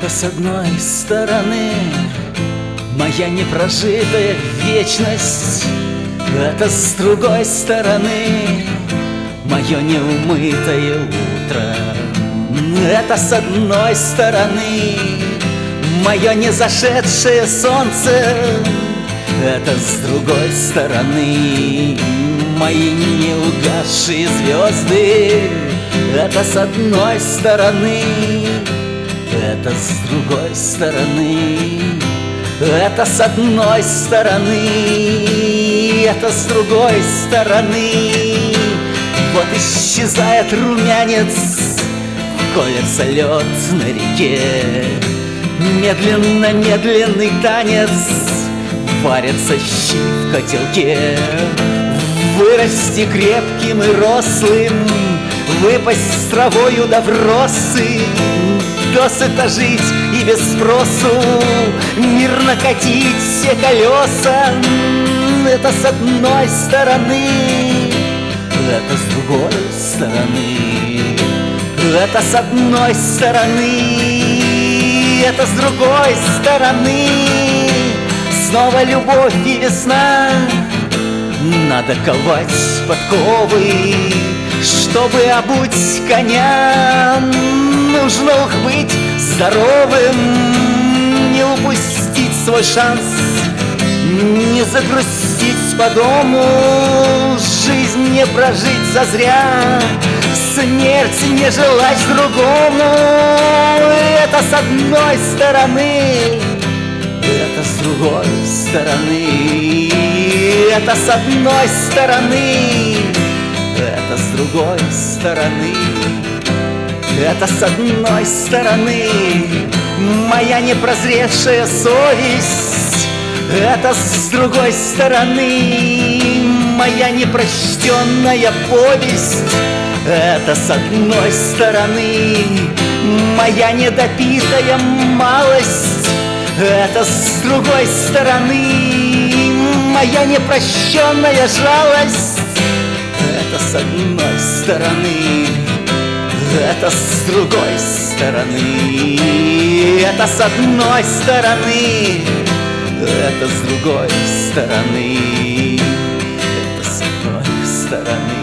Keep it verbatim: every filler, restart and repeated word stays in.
Это с одной стороны моя непрожитая вечность, это с другой стороны мое неумытое утро. Это с одной стороны мое незашедшее солнце, это с другой стороны мои неугасшие звезды. Это с одной стороны, это с другой стороны, это с одной стороны, это с другой стороны. Вот исчезает румянец, колется лед на реке. Медленно, медленный танец, варятся щи в котелке. Вырасти крепким и рослым, выпасть с травою да в росы, досыта жить и без спросу, мирно катить все колеса. Это с одной стороны, это с другой стороны, это с одной стороны, это с другой стороны. Снова любовь и весна, надо ковать подковы, чтобы обуть коня. Нужно ух быть здоровым, не упустить свой шанс, не загрустить по дому, жизнь не прожить зазря, смерть не желать другому. Это с одной стороны, это с другой стороны, это с одной стороны, это с другой стороны, это с одной стороны моя непрозревшая совесть, это с другой стороны моя непрочтенная повесть. Это с одной стороны моя недопитая малость, это с другой стороны моя непрощенная жалость. Это с одной стороны, это с другой стороны, это с одной стороны, это с другой стороны, это с одной стороны.